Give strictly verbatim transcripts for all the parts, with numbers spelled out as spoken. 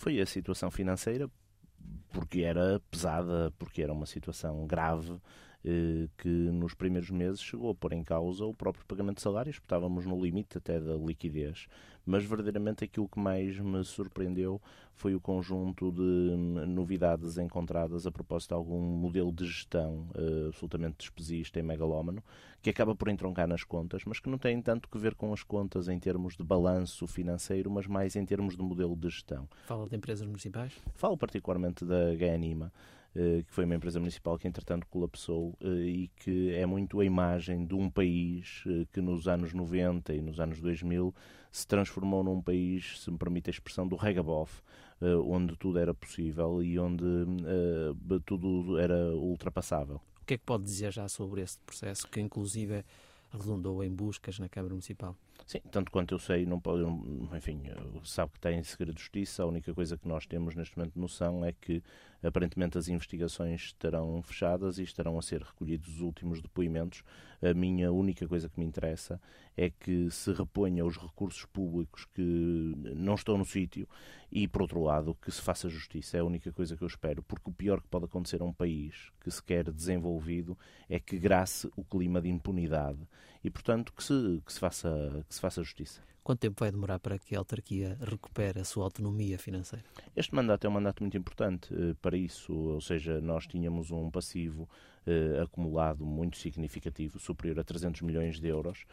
Foi a situação financeira, porque era pesada, porque era uma situação grave, eh, que nos primeiros meses chegou a pôr em causa o próprio pagamento de salários, porque estávamos no limite até da liquidez. Mas verdadeiramente aquilo que mais me surpreendeu foi o conjunto de novidades encontradas a propósito de algum modelo de gestão eh, absolutamente despesista e megalómano, que acaba por entroncar nas contas, mas que não tem tanto que ver com as contas em termos de balanço financeiro, mas mais em termos de modelo de gestão. Fala de empresas municipais? Falo particularmente da H N I M A, que foi uma empresa municipal que entretanto colapsou e que é muito a imagem de um país que nos anos noventa e nos anos dois mil se transformou num país, se me permite a expressão, do regabof, onde tudo era possível e onde uh, tudo era ultrapassável. O que é que pode dizer já sobre este processo, que inclusive redundou em buscas na Câmara Municipal? Sim, tanto quanto eu sei, não pode, enfim, sabe que tem segredo de justiça. A única coisa que nós temos neste momento noção é que aparentemente as investigações estarão fechadas e estarão a ser recolhidos os últimos depoimentos. A minha única coisa que me interessa é que se reponha os recursos públicos que não estão no sítio e, por outro lado, que se faça justiça. É a única coisa que eu espero, porque o pior que pode acontecer a um país que se quer desenvolvido é que grace o clima de impunidade e, portanto, que se, que se faça que se faça justiça. Quanto tempo vai demorar para que a autarquia recupere a sua autonomia financeira? Este mandato é um mandato muito importante uh, para isso, ou seja, nós tínhamos um passivo uh, acumulado muito significativo, superior a trezentos milhões de euros,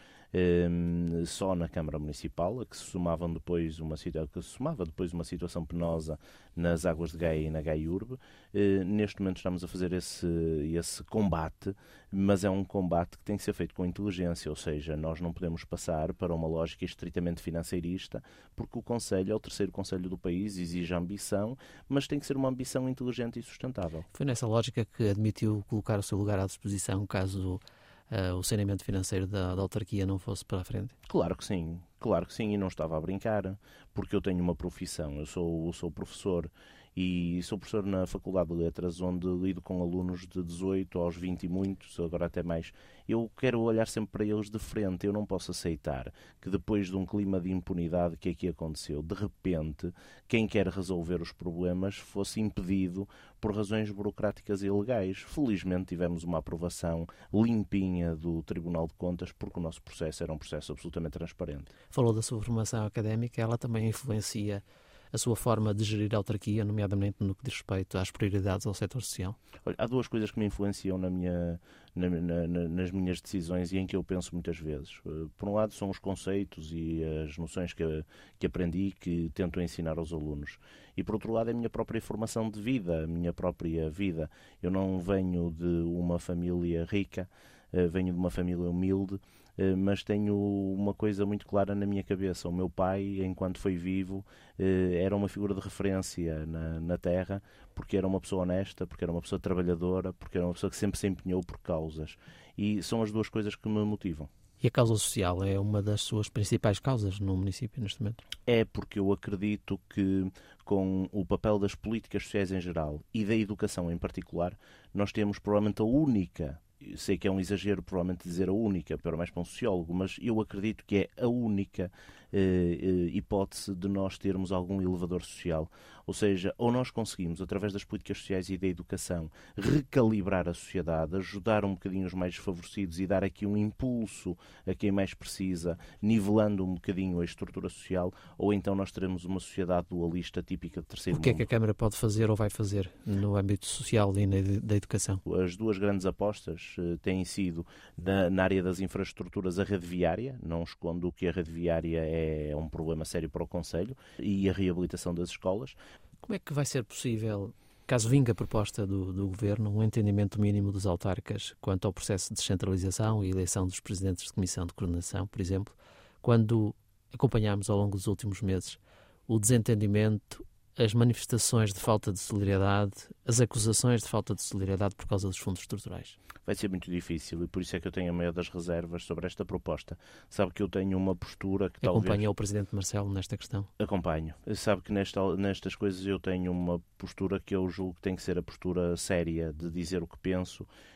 um, só na Câmara Municipal, a que se somavam depois uma, que se somava depois uma situação penosa nas Águas de Gaia e na Gaia-Urbe. Uh, neste momento estamos a fazer esse, esse combate, mas é um combate que tem que ser feito com inteligência, ou seja, nós não podemos passar para uma lógica estritamente financeirista, porque o Conselho é o terceiro Conselho do país, exige ambição, mas tem que ser uma ambição inteligente e sustentável. Foi nessa lógica que admitiu colocar o seu lugar à disposição caso uh, o saneamento financeiro da, da autarquia não fosse para a frente? Claro que sim, claro que sim, e não estava a brincar, porque eu tenho uma profissão, eu sou, eu sou professor e sou professor na Faculdade de Letras, onde lido com alunos de dezoito aos vinte e muitos, agora até mais. Eu quero olhar sempre para eles de frente, eu não posso aceitar que depois de um clima de impunidade que aqui aconteceu, de repente, quem quer resolver os problemas fosse impedido por razões burocráticas e legais. Felizmente tivemos uma aprovação limpinha do Tribunal de Contas, porque o nosso processo era um processo absolutamente transparente. Falou da sua formação académica, ela também influencia a sua forma de gerir a autarquia, nomeadamente no que diz respeito às prioridades ao setor social? Olha, há duas coisas que me influenciam na minha, na, na, nas minhas decisões e em que eu penso muitas vezes. Por um lado são os conceitos e as noções que, que aprendi, que tento ensinar aos alunos. E por outro lado é a minha própria formação de vida, a minha própria vida. Eu não venho de uma família rica, venho de uma família humilde, mas tenho uma coisa muito clara na minha cabeça. O meu pai, enquanto foi vivo, era uma figura de referência na, na terra, porque era uma pessoa honesta, porque era uma pessoa trabalhadora, porque era uma pessoa que sempre se empenhou por causas. E são as duas coisas que me motivam. E a causa social é uma das suas principais causas no município neste momento? É porque eu acredito que com o papel das políticas sociais em geral e da educação em particular, nós temos provavelmente a única, sei que é um exagero provavelmente dizer a única, para mais para um sociólogo, mas eu acredito que é a única eh, eh, hipótese de nós termos algum elevador social. Ou seja, ou nós conseguimos, através das políticas sociais e da educação, recalibrar a sociedade, ajudar um bocadinho os mais desfavorecidos e dar aqui um impulso a quem mais precisa, nivelando um bocadinho a estrutura social, ou então nós teremos uma sociedade dualista típica de terceiro mundo. O que é que a Câmara pode fazer ou vai fazer no âmbito social e na, da educação? As duas grandes apostas uh, têm sido na, na área das infraestruturas a rede viária, não escondo que a rede viária é um problema sério para o Conselho, e a reabilitação das escolas. Como é que vai ser possível, caso vingue a proposta do, do Governo, um entendimento mínimo dos autarcas quanto ao processo de descentralização e eleição dos presidentes de comissão de coordenação, por exemplo, quando acompanhámos ao longo dos últimos meses o desentendimento, as manifestações de falta de solidariedade, as acusações de falta de solidariedade por causa dos fundos estruturais? Vai ser muito difícil e por isso é que eu tenho a maior das reservas sobre esta proposta. Sabe que eu tenho uma postura que talvez... Acompanha talvez... o Presidente Marcelo nesta questão? Acompanho. Sabe que nesta, nestas coisas eu tenho uma postura que eu julgo que tem que ser a postura séria de dizer o que penso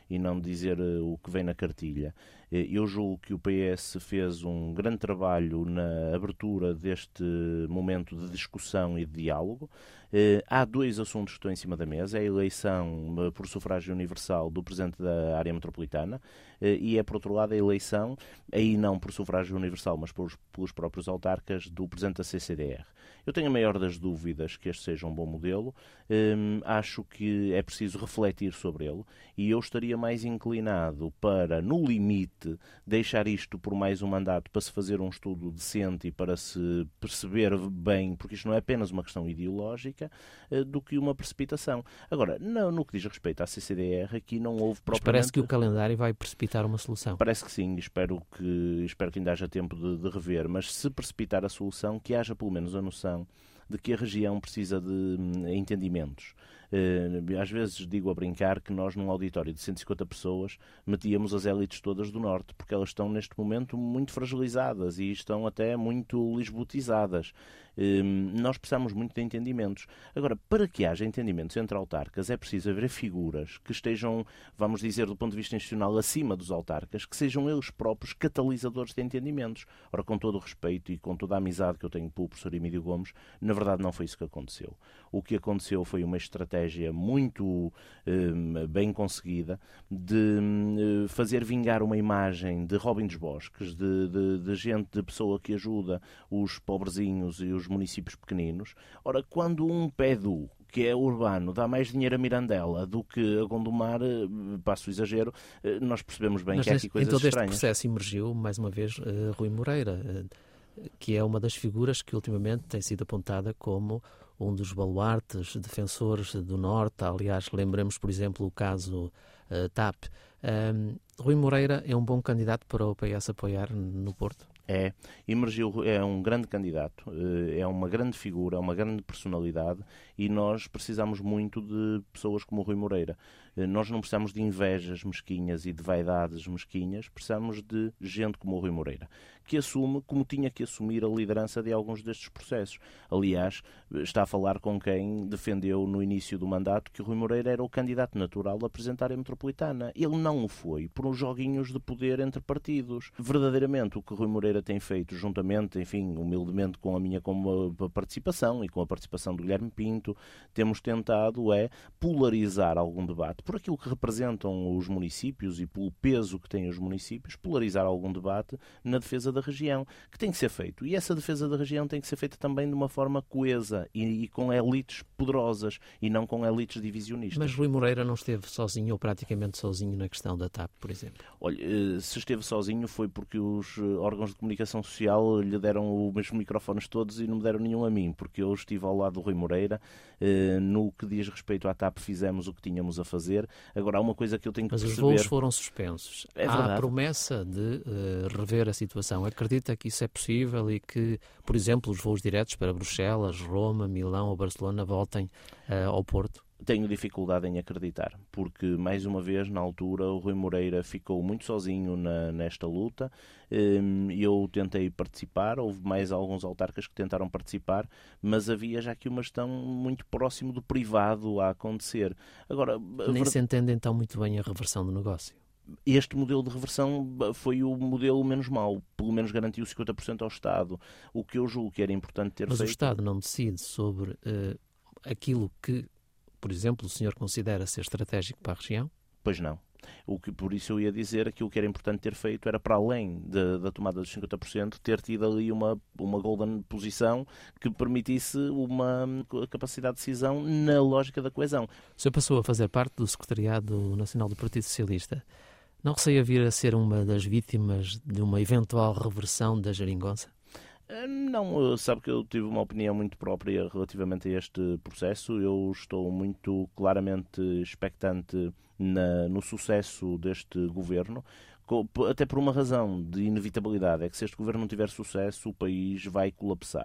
e não dizer o que vem na cartilha. Eu julgo que o P S fez um grande trabalho na abertura deste momento de discussão e de diálogo. Há dois assuntos que estão em cima da mesa. É a eleição por sufrágio universal do Presidente da Área Metropolitana e é, por outro lado, a eleição, aí não por sufrágio universal, mas pelos, pelos próprios autarcas, do Presidente da C C D R. Eu tenho a maior das dúvidas que este seja um bom modelo. Hum, acho que é preciso refletir sobre ele e eu estaria mais inclinado para, no limite, deixar isto por mais um mandato para se fazer um estudo decente e para se perceber bem, porque isto não é apenas uma questão ideológica, do que uma precipitação. Agora, no, no que diz respeito à C C D R, aqui não houve propriamente... Mas parece que o calendário vai precipitar uma solução. Parece que sim, espero que, espero que ainda haja tempo de, de rever, mas se precipitar a solução, que haja pelo menos a noção de que a região precisa de hum, entendimentos. Uh, às vezes digo a brincar que nós num auditório de cento e cinquenta pessoas metíamos as élites todas do Norte, porque elas estão neste momento muito fragilizadas e estão até muito lisbotizadas. Uh, nós precisamos muito de entendimentos. Agora, para que haja entendimentos entre autarcas é preciso haver figuras que estejam, vamos dizer, do ponto de vista institucional, acima dos autarcas, que sejam eles próprios catalisadores de entendimentos. Ora, com todo o respeito e com toda a amizade que eu tenho pelo professor Emílio Gomes, na verdade não foi isso que aconteceu. O que aconteceu foi uma estratégia muito eh, bem conseguida de eh, fazer vingar uma imagem de Robin dos Bosques, de, de, de gente, de pessoa que ajuda os pobrezinhos e os municípios pequeninos. Ora, quando um Pedu, que é urbano, dá mais dinheiro a Mirandela do que a Gondomar, passo o exagero, nós percebemos bem Mas que há aqui coisas estranhas. Em todo estranhas. este processo emergiu, mais uma vez, uh, Rui Moreira, uh, que é uma das figuras que ultimamente tem sido apontada como um dos baluartes, defensores do Norte. Aliás, lembremos, por exemplo, o caso uh, T A P. Um, Rui Moreira é um bom candidato para o P S apoiar no Porto? É, emergiu, é um grande candidato, é uma grande figura, é uma grande personalidade e nós precisamos muito de pessoas como o Rui Moreira. Nós não precisamos de invejas mesquinhas e de vaidades mesquinhas, precisamos de gente como o Rui Moreira, que assume como tinha que assumir a liderança de alguns destes processos. Aliás, está a falar com quem defendeu no início do mandato que o Rui Moreira era o candidato natural a apresentar a Metropolitana. Ele não o foi por uns joguinhos de poder entre partidos. Verdadeiramente, o que o Rui Moreira tem feito, juntamente, enfim, humildemente com a minha com a participação e com a participação do Guilherme Pinto, temos tentado é polarizar algum debate, por aquilo que representam os municípios e pelo peso que têm os municípios, polarizar algum debate na defesa da região, que tem que ser feito. E essa defesa da região tem que ser feita também de uma forma coesa e, e com elites poderosas e não com elites divisionistas. Mas Rui Moreira não esteve sozinho ou praticamente sozinho na questão da T A P, por exemplo? Olha, se esteve sozinho foi porque os órgãos de comunicação social lhe deram os mesmos microfones todos e não me deram nenhum a mim, porque eu estive ao lado do Rui Moreira. No que diz respeito à T A P fizemos o que tínhamos a fazer. Agora há uma coisa que eu tenho que Mas perceber... Mas os voos foram suspensos. É há verdade. a promessa de uh, rever a situação. Acredita que isso é possível e que, por exemplo, os voos diretos para Bruxelas, Roma, Milão ou Barcelona voltem uh, ao Porto? Tenho dificuldade em acreditar, porque, mais uma vez, na altura, o Rui Moreira ficou muito sozinho na, nesta luta. Eu tentei participar, houve mais alguns autarcas que tentaram participar, mas havia já aqui uma gestão muito próximo do privado a acontecer. Agora, Nem se entende, então, muito bem a reversão do negócio. Este modelo de reversão foi o modelo menos mau, pelo menos garantiu cinquenta por cento ao Estado, o que eu julgo que era importante ter mas feito. Mas o Estado não decide sobre uh, aquilo que, por exemplo, o senhor considera ser estratégico para a região? Pois não. O que, por isso eu ia dizer que o que era importante ter feito era, para além de, da tomada dos cinquenta por cento, ter tido ali uma, uma golden posição que permitisse uma capacidade de decisão na lógica da coesão. O senhor passou a fazer parte do Secretariado Nacional do Partido Socialista. Não receia vir a ser uma das vítimas de uma eventual reversão da geringonça? Não, sabe que eu tive uma opinião muito própria relativamente a este processo. Eu estou muito claramente expectante na, no sucesso deste governo, até por uma razão de inevitabilidade, é que se este governo não tiver sucesso, o país vai colapsar.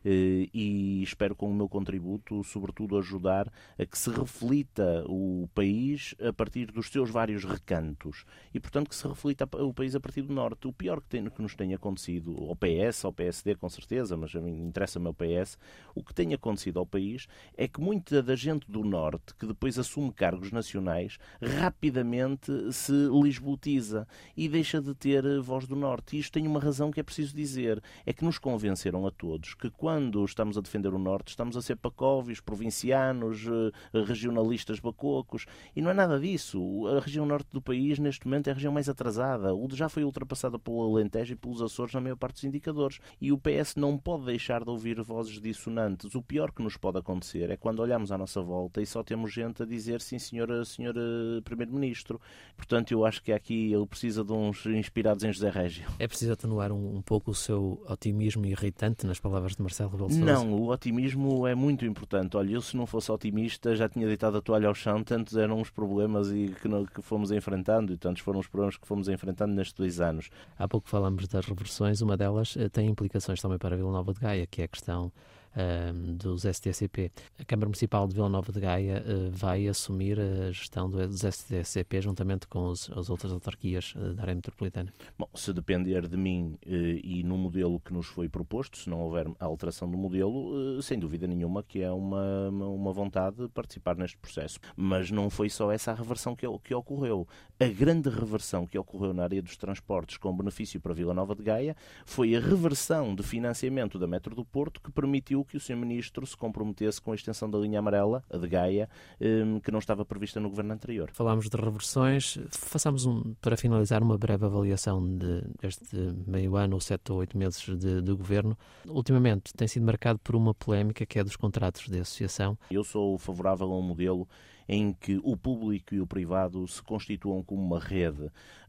e espero com o meu contributo, sobretudo, ajudar a que se reflita o país a partir dos seus vários recantos e, portanto, que se reflita o país a partir do Norte. O pior que, tem, que nos tem acontecido ao P S, ao P S D com certeza, mas a mim interessa-me o P S, o que tem acontecido ao país é que muita da gente do Norte, que depois assume cargos nacionais, rapidamente se lisboetiza e deixa de ter voz do Norte. E isto tem uma razão que é preciso dizer, é que nos convenceram a todos que quando estamos a defender o Norte estamos a ser pacóvios, provincianos, regionalistas bacocos, e não é nada disso. A região norte do país neste momento é a região mais atrasada, já foi ultrapassada pelo Alentejo e pelos Açores na maior parte dos indicadores, e o P S não pode deixar de ouvir vozes dissonantes. O pior que nos pode acontecer é quando olhamos à nossa volta e só temos gente a dizer sim senhora, senhora Primeiro-Ministro. Portanto, eu acho que aqui ele precisa de uns inspirados em José Régio. É preciso atenuar um, um pouco o seu otimismo irritante, nas palavras de Marcelo Rebelo de Sousa? Não, o otimismo é muito importante. Olha, eu se não fosse otimista já tinha deitado a toalha ao chão, tantos eram os problemas e que, não, que fomos enfrentando e tantos foram os problemas que fomos enfrentando nestes dois anos. Há pouco falamos das reversões, uma delas tem implicações também para Vila Nova de Gaia, que é a questão Uh, dos S T C P. A Câmara Municipal de Vila Nova de Gaia uh, vai assumir a gestão dos S T C P juntamente com os, as outras autarquias uh, da área metropolitana. Bom, se depender de mim uh, e no modelo que nos foi proposto, se não houver alteração do modelo, uh, sem dúvida nenhuma que é uma, uma vontade de participar neste processo. Mas não foi só essa a reversão que, que ocorreu. A grande reversão que ocorreu na área dos transportes com benefício para Vila Nova de Gaia foi a reversão de financiamento da Metro do Porto que permitiu que o senhor Ministro se comprometesse com a extensão da linha amarela, a de Gaia, que não estava prevista no governo anterior. Falámos de reversões. Façamos, um, para finalizar, uma breve avaliação de, deste meio ano ou sete ou oito meses de, de governo. Ultimamente tem sido marcado por uma polémica que é dos contratos de associação. Eu sou favorável a um modelo em que o público e o privado se constituam como uma rede.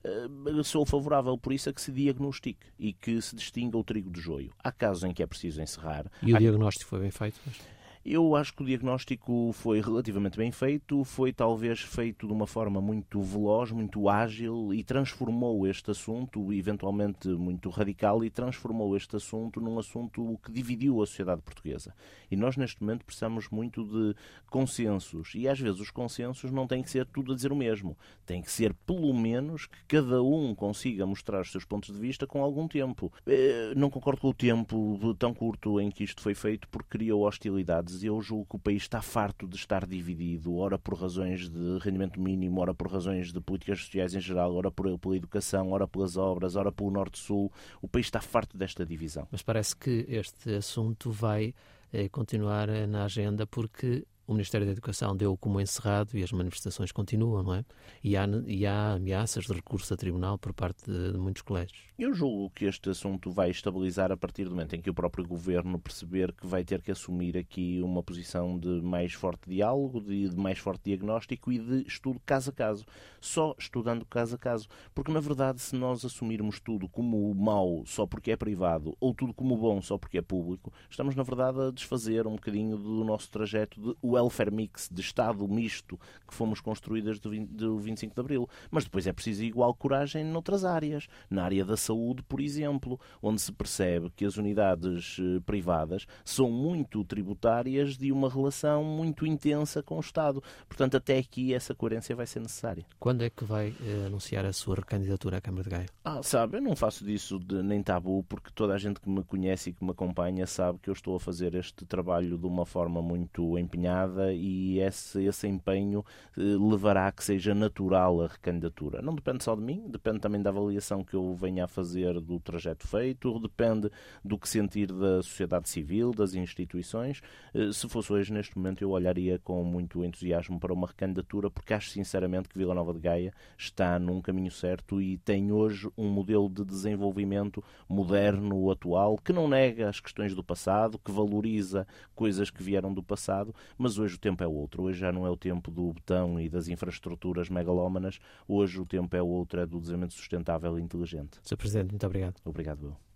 Uh, sou favorável, por isso, a que se diagnostique e que se distinga o trigo do joio. Há casos em que é preciso encerrar. E o Há... diagnóstico foi bem feito? Mas... Eu acho que o diagnóstico foi relativamente bem feito, foi talvez feito de uma forma muito veloz, muito ágil e transformou este assunto, eventualmente muito radical, e transformou este assunto num assunto que dividiu a sociedade portuguesa. E nós neste momento precisamos muito de consensos e às vezes os consensos não têm que ser tudo a dizer o mesmo, tem que ser pelo menos que cada um consiga mostrar os seus pontos de vista com algum tempo. Não concordo com o tempo tão curto em que isto foi feito porque criou hostilidades. Eu julgo que o país está farto de estar dividido, ora por razões de rendimento mínimo, ora por razões de políticas sociais em geral, ora por, pela educação, ora pelas obras, ora pelo Norte-Sul. O país está farto desta divisão. Mas parece que este assunto vai eh, continuar na agenda porque o Ministério da Educação deu como encerrado e as manifestações continuam, não é? E há, e há ameaças de recurso a tribunal por parte de, de muitos colégios. Eu julgo que este assunto vai estabilizar a partir do momento em que o próprio Governo perceber que vai ter que assumir aqui uma posição de mais forte diálogo, de, de mais forte diagnóstico e de estudo caso a caso. Só estudando caso a caso. Porque, na verdade, se nós assumirmos tudo como mau só porque é privado ou tudo como bom só porque é público, estamos, na verdade, a desfazer um bocadinho do nosso trajeto de welfare mix, de Estado misto que fomos construídas do vinte e cinco de Abril. Mas depois é preciso igual coragem noutras áreas. Na área da saúde, por exemplo, onde se percebe que as unidades eh, privadas são muito tributárias de uma relação muito intensa com o Estado. Portanto, até aqui essa coerência vai ser necessária. Quando é que vai eh, anunciar a sua recandidatura à Câmara de Gaia? Ah, sabe, eu não faço disso de, nem tabu, porque toda a gente que me conhece e que me acompanha sabe que eu estou a fazer este trabalho de uma forma muito empenhada e esse, esse empenho eh, levará a que seja natural a recandidatura. Não depende só de mim, depende também da avaliação que eu venha a fazer do trajeto feito, depende do que sentir da sociedade civil, das instituições. Eh, se fosse hoje, neste momento, eu olharia com muito entusiasmo para uma recandidatura, porque acho sinceramente que Vila Nova de Gaia está num caminho certo e tem hoje um modelo de desenvolvimento moderno, atual, que não nega as questões do passado, que valoriza coisas que vieram do passado, mas hoje o tempo é outro. Hoje já não é o tempo do betão e das infraestruturas megalómanas. Hoje o tempo é outro, é do desenvolvimento sustentável e inteligente. senhor Presidente, muito obrigado. Obrigado, eu.